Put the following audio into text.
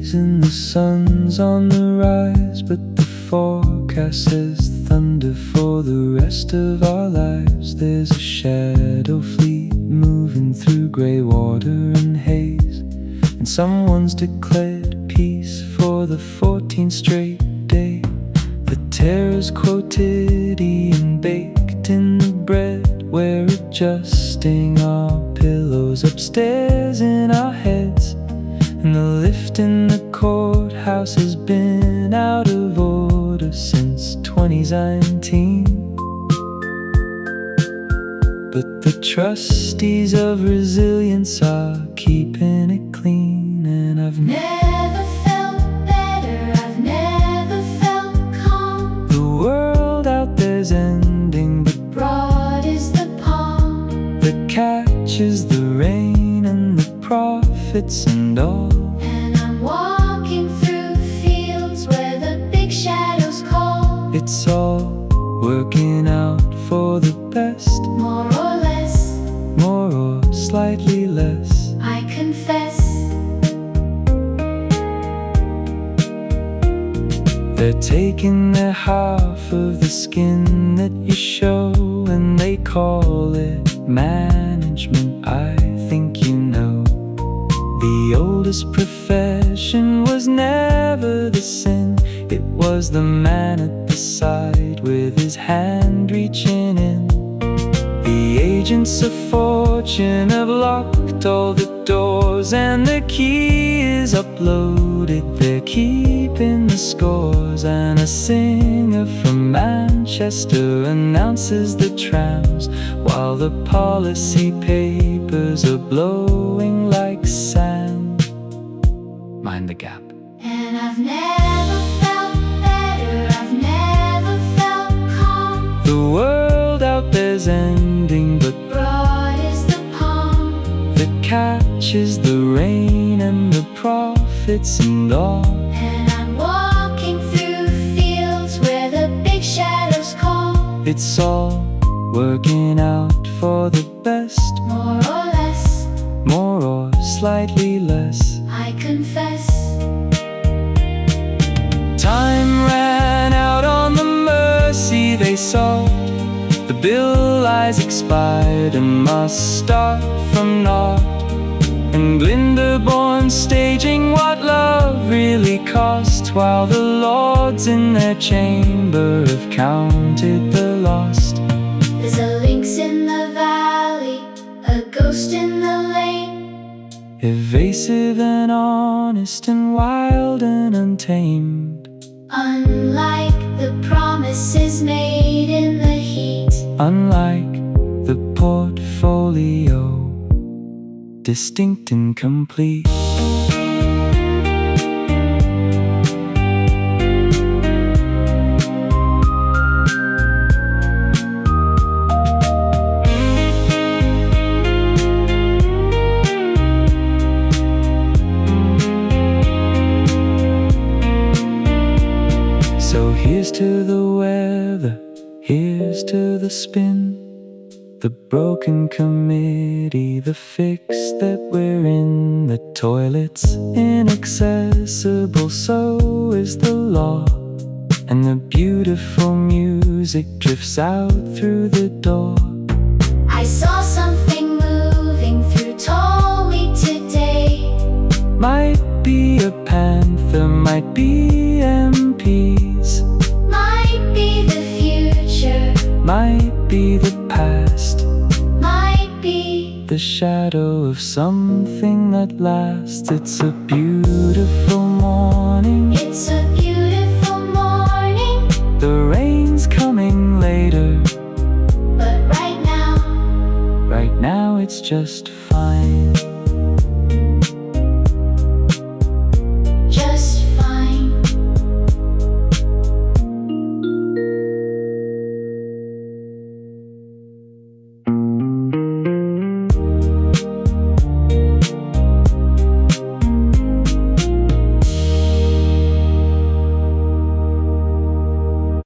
breeze and the sun's on the rise, but the forecast says thunder for the rest of our lives. There's a shadow fleet moving through grey water and haze, and someone's declared peace for the 14th straight day. The terror's quotidian baked in the bread. We're adjusting our pillows upstairs in our heads, and the lift in the courthouse has been out of order since 2019. But the trustees of resilience are keeping it clean, and I've Never felt better, I've never felt calm. The world out there's ending, but Broad is the palm, the catch is the rain and the profits and all. and I'm walking through fields where the big shadows call. It's all working out for the best, More or less, more or slightly less. I confess. They're taking their half of the skin that you show, and they call it management. I think you know, the oldest profession was never the sin. It was the man at the side with his hand reaching in. The agents of fortune have locked all the doors, and the key is uploaded. They're keeping the scores, and a singer from Manchester announces the trams, while the policy papers are blowing like sand. Mind the gap. And I've never felt better, I've never felt calm. The world out there's ending, but Broad is the palm, the catch is the rain and the profits and all. and I'm walking through fields where the big shadows call. It's all working out for the best, More or less, more or slightly less. I confess. Time ran out on the mercy they sought. The bill lies expired and must start from naught. And Glyndebourne staging what love really cost, while the lords in their chamber have counted the lost. There's a lynx in the valley, a ghost in the lane. Evasive and honest and wild and untamed. Unlike the promises made in the heat, Unlike the portfolio, distinct and complete. So here's to the weather, here's to the spin, the broken committee, the fix that we're in. The toilet's inaccessible, so is the law, and the beautiful music drifts out through the door. I saw something moving through tall wheat today. Might be a panther, might be MPs, Might be the future, might be the past, might be. the shadow of something that lasts. It's a beautiful